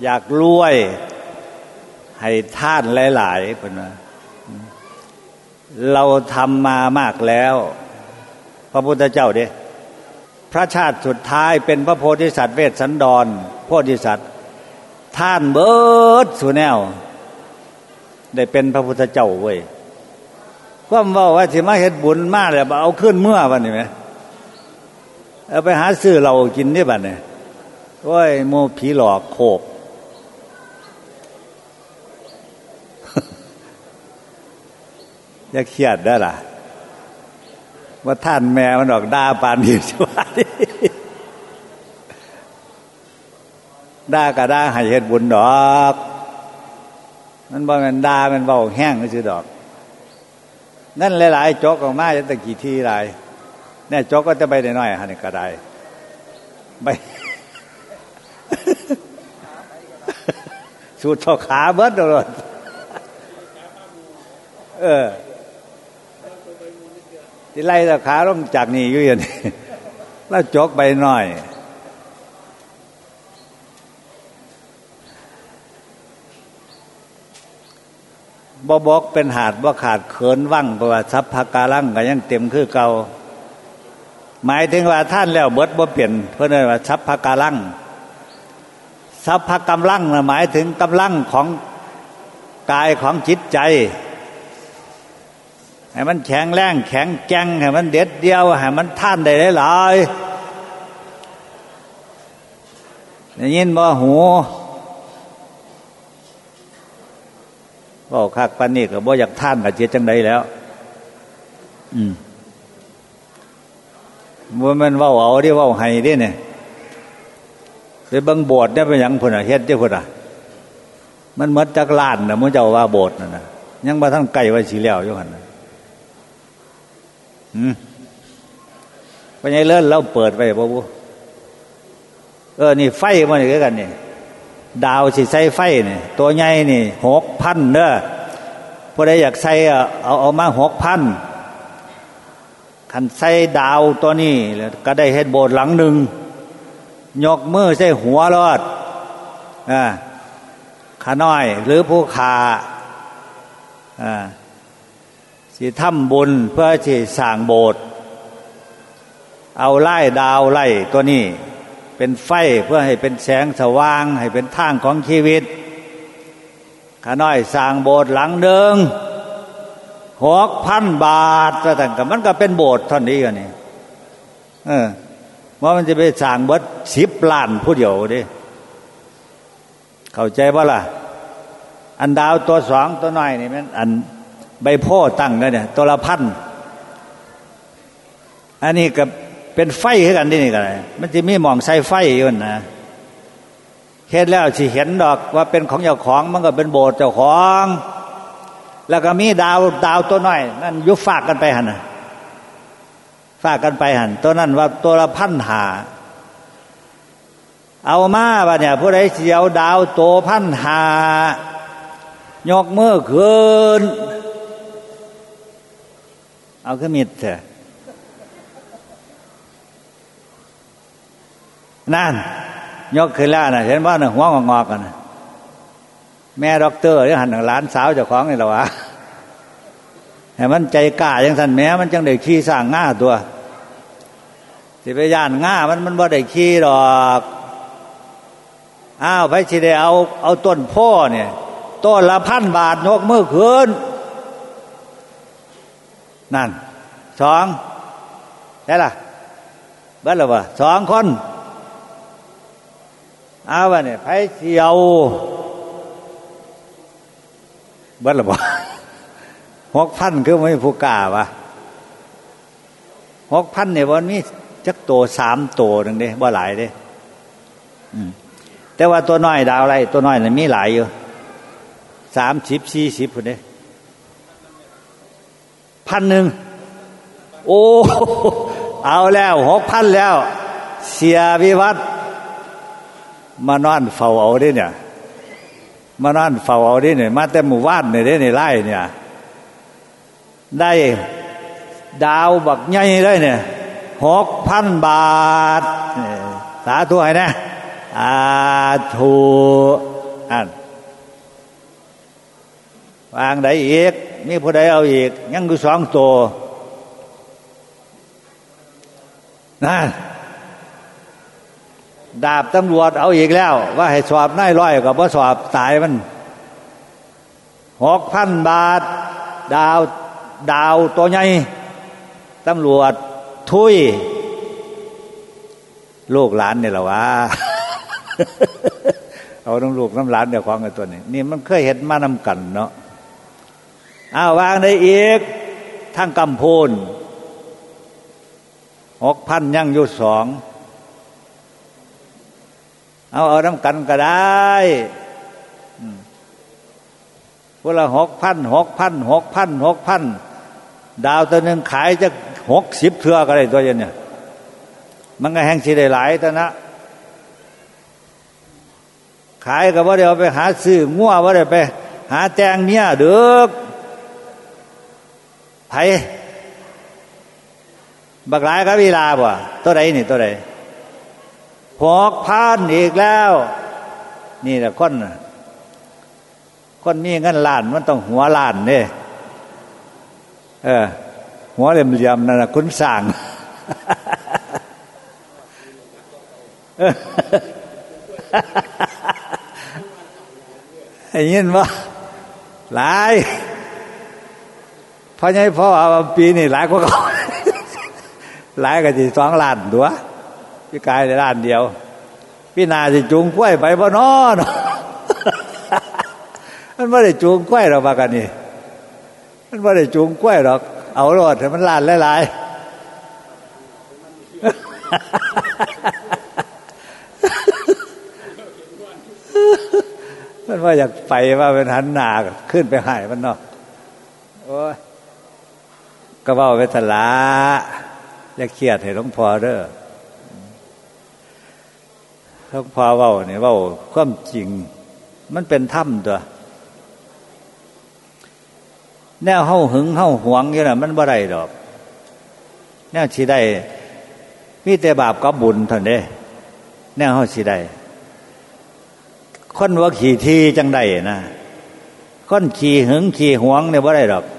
อยากรวยให้ท่านหลายๆเพิ่นว่าเราทำมามากแล้วพระพุทธเจ้าเด้พระชาติสุดท้ายเป็นพระโพธิสัตว์เวสสันดรโพธิสัตว์ท่านเบิดสู่แนวได้เป็นพระพุทธเจ้าเว้ยความเว้าว่าสิมาเฮ็ดบุญมาแล้วเอาขึ้นเมื่อบัดนี้แหมเอาไปหาซื้อเรากินนี่บัดนี้โอ้ยโมผีหลอกโคบอย่าเครียดได้ล่ะว่าท่านแม่มันออกด่าปานนี้สิว่าด่าก็ด่าให้เฮ็ดบุญดอกมันบ่แม่นด่ามันเว้าแห้งซื่อดอกนั่นหลายๆจกออกมาจังแต่กี่ทีหลายแน่จกก็จะไปน้อยๆหั่นนี่ก็ได้ไปสูดเท่าขาเบิดโดดที่ไล่ตะขาลงจากนี่อยู่อย่างนี้แล้วจกไปหน่อยบ่บอกเป็นหาดบ่ขาดเขินว่างเพราะว่าทรัพย์ภกาลังก็ยังเต็มคือเก่าหมายถึงว่าท่านแล้วเบิดบ่เปลี่ยนเพิ่นเรียกว่าทรัพย์ภกาลังทรัพย์ภกำลังหมายถึงกำลังของกายของจิตใจให้มันแข็งแรงแข็งแกร่งให้มันเด็ดเดียวให้มันท่านได้หลายๆได้ยินบ่หูเว้าคักปานนี้ก็บ่อยากท่านก็เจ็ดจังได๋แล้วบ่แม่นเว้าเอาเด้เว้าให้เด้เนี่ยไปเบิ่งโบสถ์เนี่ยเป็นหยังพุ่นน่ะเฮ็ดจังพุ่นน่ะมันหมดจักล้านน่ะมื้อเจ้าว่าโบสถ์นั่นน่ะยังบ่ทันใกล้ว่าสิแล้วอยู่หั่นน่ะปัญญาเลิศเราเปิดไว้บ่บ่นี่ไฟมันนี่คือกันนี่ดาวสิใส่ไฟนี่ตัวใหญ่นี่ 6,000 เด้อผู้ใดอยากใส่เอามา 6,000 คันใส่ดาวตัวนี้แล้วก็ได้เฮ็ดโบสถ์หลังนึงยกมือใส่หัวรอดขาน้อยหรือผู้ขาสิทำบุญเพื่อสิสร้างโบสถ์เอาไล่ดาวไล่ตัวนี้เป็นไฟเพื่อให้เป็นแสงสว่างให้เป็นทางของชีวิตขาน้อยสร้างโบสถ์หลังนึง 6,000 บาทว่าซั่นก็มันก็เป็นโบสถ์เท่านี้กันนี่ว่ามันจะไปสร้างเบิด10 ล้านผู้เดียวดิเข้าใจบ่ล่ะอันดาวตัว2ตัวน้อยนี่มันอันใบโพตั้งเนี่ยตัวละ1,000อันนี้ก็เป็นไฟคือกันนี่ก็ได้มันสิมีหม่องใส่ไฟอยู่นะเฮ็ดแล้วสิเห็นดอกว่าเป็นของเจ้าของมันก็เป็นโบสถ์เจ้าของแล้วก็มีดาวตัวน้อยนั่นอยู่ฝากกันไปหั่นน่ะฝากกันไปหั่นตัวนั้นว่าตัวละ1,500เอามาบัดเนี่ยผู้ใดสิเอาดาวโต 1,500 ยกมือขึ้นเอาขึ้นมิดเถอะนั่นยกขึ้นแล้วน่ะเห็นว่าน่ะหัวงอกๆกันน่ะแม่ด็อกเตอร์ที่หันหลานสาวเจ้าของนี่ล่ะวะให้มันใจกล้าจังซั่นแม้มันจังได้ขี่สร้างง่าตัวสิไปย่านง่ามันบ่ได้ขี่ดอกไผสิได้เอาต้นโพเนี่ยต้นละ1,000 บาทยกมือขึ้นนั่น2ได้ล่ะเบิดแล้วบ่2 คนเอาวะเนี่ยไผสิเอาเบิดแล้วบ่ 6,000 คือไม่ผู้กล้าวะ 6,000 เนี่ยบ่มีจักโต3โตนึงเด้บ่หลายเด้แต่ว่าตัวน้อยดาวไรตัวน้อยน่ะมีหลายอยู่30 40พุ่นเด้1,000โอ้เอาแล้ว 6,000 แล้วเสียวิวัฒน์มานอนเฝ้าเอาเด้เนี่ยมานอนเฝ้าเอาเด้เนี่ยมาแต่หมู่บ้านนี่เด้นี่ไร่เนี่ยได้ดาวบักใหญ่เลยเนี่ย 6,000 บาทสาธุให้นะธุวางได้อีกมีผู้ใดเอาอีกยังอยู่2 ตัวนั่นดาบตำรวจเอาอีกแล้วว่าให้สอบนายร้อยก็บ่สอบตายมัน 6,000 บาทดาวตัวใหญ่ตำรวจทุยลูกหลานนี่แหละวะ เอาน้ำลูกน้ำหลานเดี๋ยวของไอ้ตัวนี้นี่มันเคยเห็นมานำกันเนาะวางได้อีกทั้งกำพูน 6,000 ยังอยู่2เอาน้ำกันก็ได้พวกละ6,000 ดาวตัวหนึ่งขายจะ60 เทื่อก็ได้ตัวเย็นเนี่ยมันก็แห้งสิได้หลายแต่นะขายก็บ่ได้เอาไปหาซื้องัวบ่ได้ไปหาแตงเมียเด้อไผบักหลายก็เวลาบ่ตัวใดนี่ตัวใด6,000อีกแล้วนี่แหละคนมีเงินล้านมันต้องหัวล้านเด้หัวเหลี่ยมๆนั่นน่ะคุณสร้างไอ้ยินบ่หลายพ่อใหญ่พ่อเอาปีนี่หลายกว่าเขาหลายก็สิ2 ล้านตัวพี่กายได้ล้านเดียวพี่นาสิจูงกล้วยไปบ่น้อเนาะมันบ่ได้จูงกล้วยหรอกว่ากันนี่มันบ่ได้จูงกล้วยหรอกเอารถให้มันล้านหลายๆมันว่าอยากไปว่าเป็นหันหน้าขึ้นไปให้มันเนาะโอ้ยก็เว้าไปทละอย่าเครียดให้หลวงพ่อเด้อหลวงพ่อเว้านี่เว้าความจริงมันเป็นธรรมตัวแนวเฮาหึงเฮาหวงอยู่น่ะมันบ่ได้ดอกแนวสิได้มีแต่บาปกับบุญเท่านั้นเด้แนวเฮาสิได้คนว่าขี้ทีจังได้นะคนขี้หึงขี้หวงเนี่ยบ่ได้ดอก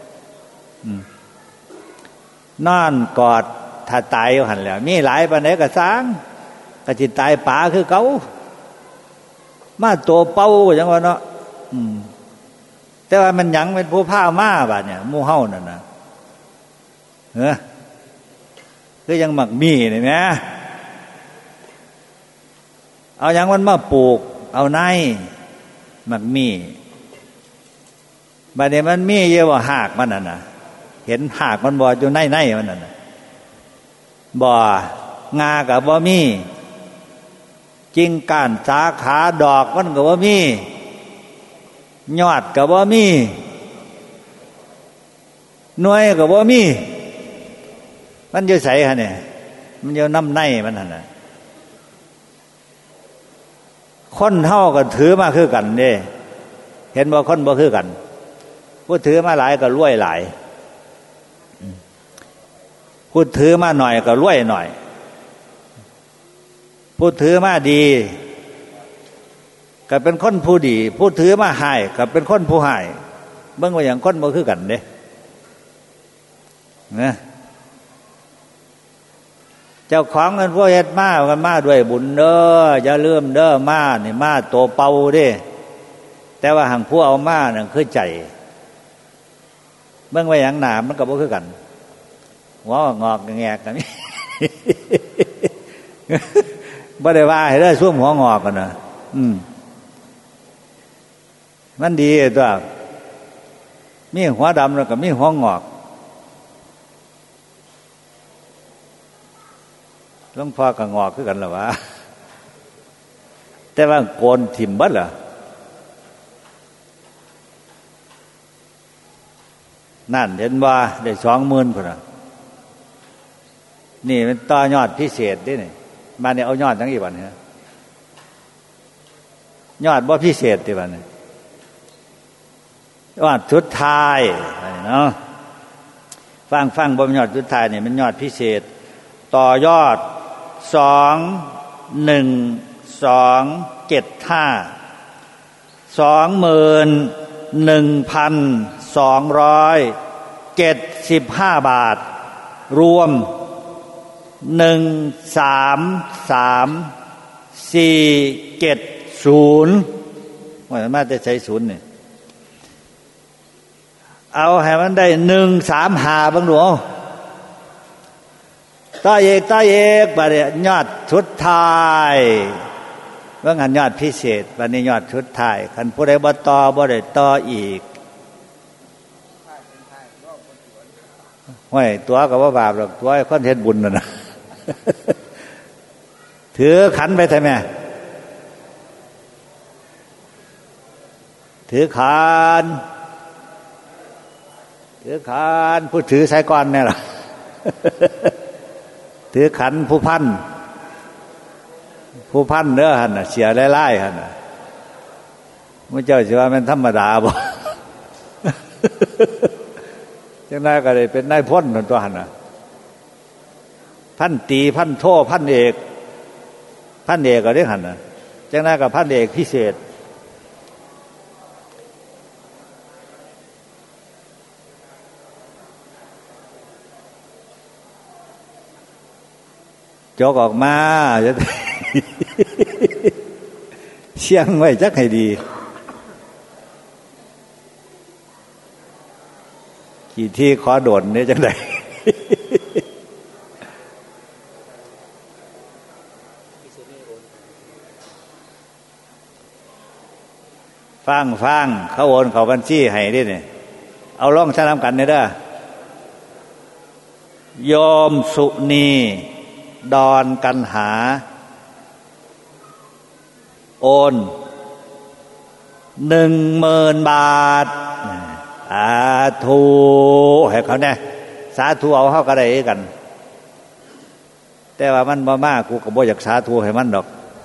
นอนกอดถ้าตายอยู่หั่นแหล้วมีหลายปานใดก็สร้างก็สิตายป๋าคือเก่ามาตัวเป่าจังว่าเนาะแต่ว่ามันหยังเป็นผู้พามาบาดเนี่ยหมู่เฮานั่นน่ะคือยังมักมีนี่แหมเอาหยังมันมาปลูกเอาในมักมีบัดนี้มันมีเยอะว่าหากมันน่ะเห็นหากมันบ่อยู่ในมันน่ะบ่งาก็บ่มีกิ่งก้านสาขาดอกมันก็บ่มียอดก็บ่มีหน่วยก็บ่มีมันอยู่ไสฮะเนี่ยมันอยู่น้ำในมันนั่นน่ะคนเฮาก็ถือมาคือกันเด้เห็นบ่คนบ่คือกันผู้ถือมาหลายก็รวยหลายผู้ถือมาหน่อยก็รวยหน่อยผู้ถือมาดีก็เป็นคนผู้ดีผู้ถือมาหายก็เป็นคนผู้หายเบิ่งว่าอย่างคนบ่คือกันเด้นะเจ้าของเงินพวกเฮ็ดมากันมาด้วยบุญเด้ออย่าลืมเด้อมานี่มาโตเป่าเด้แต่ว่าหังผู้เอามานั่นคือใจเบิ่งว่าอย่างหนามันก็บ่คือกันหัวงอกแงกกันบ่ได้ว่าให้ได้ซุ่มหัวงอกกันนะมันดีตัวมีหัวดำแล้วก็มีหัวงอกหลวงพ่อก็งอกคือกันเหรอวะแต่ว่าโกนถิ่มบัดเหรอนั่นเห็นว่าได้ 20,000 พุ่นน่ะนี่มันต่อยอดพิเศษดินี่มาเนี่ยเอายอดจังอีกบัดนี้ยอดบ่พิเศษติบัดนี้ยอดสุดท้ายเนาะฟังบ่ยอดสุดท้ายนี่มันยอดพิเศษต่อยอด21275 21,275 บาทรวม133,470ว่ามาจะใช้ศูนย์เนี่ยเอาให้มันได้135บ้างหนูต่อเอกบัดนี้ยอดชุดท้ายว่างันยอดพิเศษบัดนี้ยอดชุดท้ายคันผู้ใดบ่ต่อบ่ได้ต่ออีกห้วยตัวก็บ่บาปหรอกตัวคนเฮ็ดบุญนั่นน่ะถือขันไปใช่ไหมถือขันผู้ถือใส่ก่อนเนี่ยล่ะถือขันผู้พันเด้อหั่นน่ะเสียหลายๆหั่นน่ะมื้อเจ้าสิว่ามันธรรมดาบ่จังได๋ก็ได้เป็นนายพลนั่นตัวหั่นน่ะพันตรีพันโทพันเอกก็ได้หั่นน่ะจังได๋ก็พันเอกพิเศษจกออกมาจะเชียงไว้จักให้ดีกี่ที่ขอโดดเนี่ยจังไดฟังเขาโอนเขาบัญชีให้ดิเนี่ยเอาล่องชะนำกันเนี่ยเด้อโยมสุนีดอนกันหาโอน10,000 บาทสาธุให้เขาเนี่ยสาธุเอาเขาก็ได้กันแต่ว่ามันบ่มากกูก็บ่อยากสาธุให้มันดอก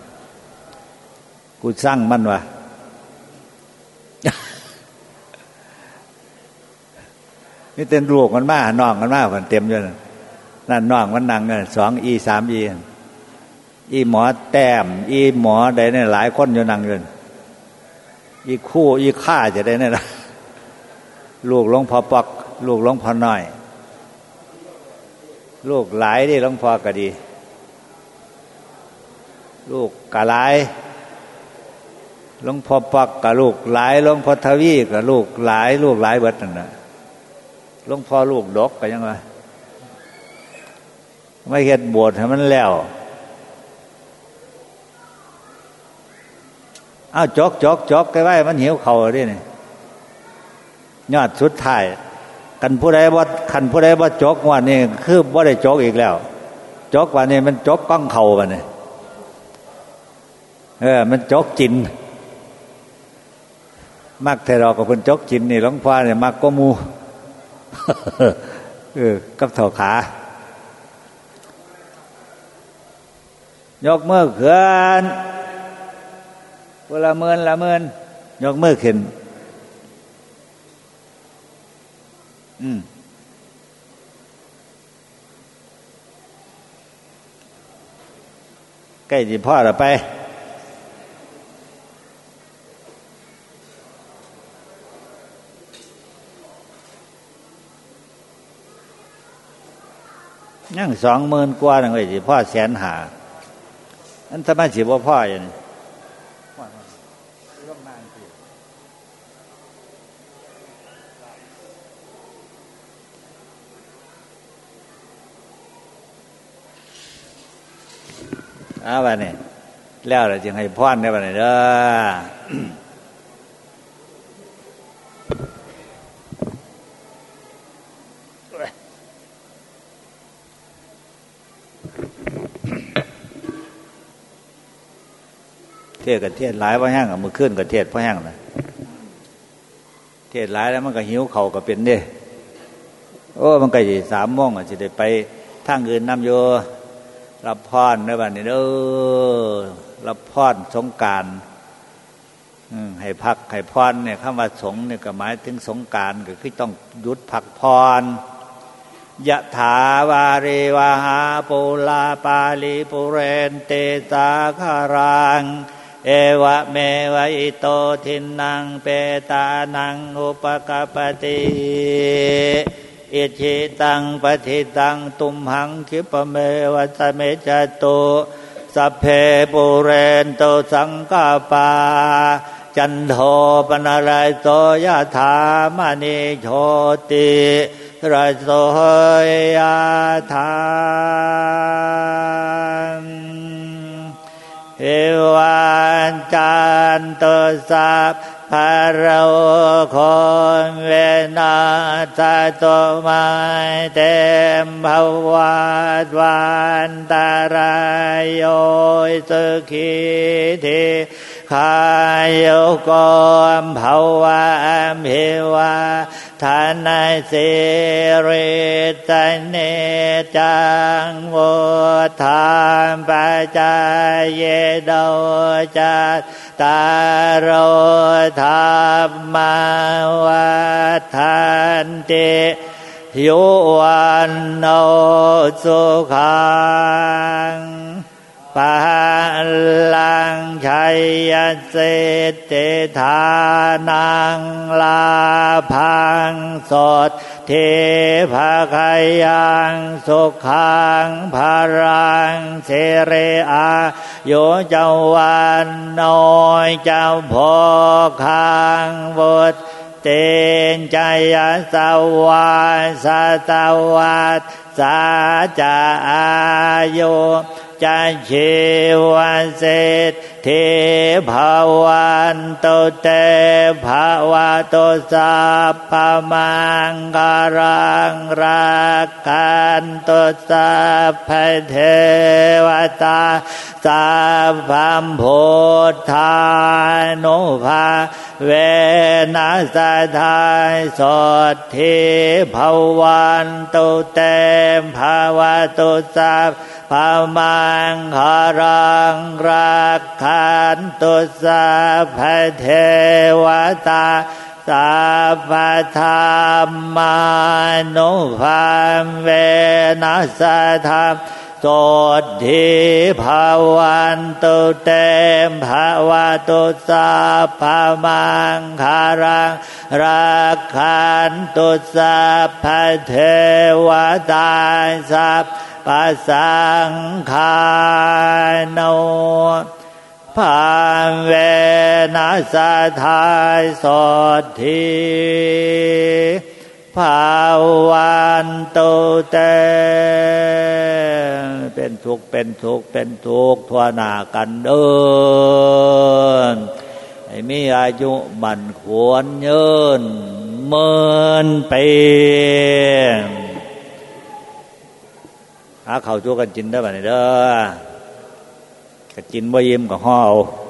กูสร้างมันวะนี่เต็มลูกมันมาน้องมันมาคนเต็มอยู่นั่นน้องมันนั่งกัน2 อี 3 อีอีหมอแต้มอีหมอใดเนี่ยหลายคนอยู่นั่งอยู่อีคู่อีข้าจะได้เนี่ยนะลูกหลวงพ่อปอกลูกหลวงพ่อน้อยลูกหลายดิหลวงพ่อก็ดีลูกกะหลายหลวงพ่อปอกกับลูกหลายหลวงพ่อทวีกับลูกหลายเบิดนั่นน่ะหลวงพ่อลูกดกก็ยังว่าไม่เฮ็ดโบสถ์ให้มันแล้วอ้าวจกไว้มันหิวเข่าดิเนี่ยยอดสุดท้ายคันผู้ใดบ่จกวันนี้คือบ่ได้จกอีกแล้วจกวันนี้มันจกก้องเข่าบัดนี้มันจกจินมักแต่เรากับเพิ่นจกจินนี่หลวงพ่อเนี่ยมักก็มูกับเท่าขายกมือขึ้นละเมินยกมือขึ้นใกล้สิพ่อแล้วไปยัง20,000 กว่านั่นเอ้ยสิพ่อ150,000อันทำไมสิบ่พ่ออย่างนี้บัดนี้แล้วล่ะจึงให้พรได้บัดนี้เด้อเทศกับเทศหลายบ่แห้งมื้อคืนกับเทศบ่แห้งน่ะเทศหลายแล้วมันก็หิวข้าวก็เป็นเด้มันก็สิ3 โมงสิได้ไปทางอื่นนำอยู่รับพรเด้อบัดนี้เด้อรับพรสงกรานต์ให้พักให้พรเนี่ยคำว่าสงเนี่ยก็หมายถึงสงกรานต์ก็คือต้องหยุดพักพรยะถาวาริวหาปุราปาลิปุเรนเตสาคารังเอวะเมวะอิโตทินังเปตานังอุปกัปปติอิชิตังปฏิตังตุมหังคิปะเมวะสเมจตุสัพเพปุเรนโตสังกปาจันโทปนารายโตยะถามณิโชติรายโตยะถาเอวันจันโตสัพพะโรโคเวนัสโตไมเตมภวัตวันตารายโยสุขีธิขายุโกมภวะภิวาทานัยสิริตเนจังวุธามปัจจายเยโดจัตตารโอธรรมวัฏันติยุวันโนสุขังปะลังชัยสิทธิธานังลาภังสดเทภคายังสุขังภารังเสเรอาโยเจ้าวันน้อยเจ้าพอคังบุตรเตนใจยสวาสตวัตสาจาอายุจันชีวเศรษฐิภาวันตุเตภาวะตุสัพพมังคารังรักขันตุสัพพเทวตาสัพพัมพุทธานุภาเวนัสทายสดทิภาวันตุเตภาวะตุสัพพมังคารังรักขันตุสัพพเทวตาสัพพธรรมานุภาเวนัสธรรมโสทิภาวันตุเตมภาวะตุสัพพมังคารังรักขันตุสัพพเทวตาสัพพสังฆานุภาเวนัสทายสดทิภาวันตุเตเป็นทุกข์เป็นทุกข์เป็นทุกข์ทั่วหน้ากันเดินให้มีอายุมั่นควรยืนหมื่นปีหาข้าวชั่วกันกินได้ป่ะเนี่ยเด้อก็กินบ่ยิ้มก็ห่อเอา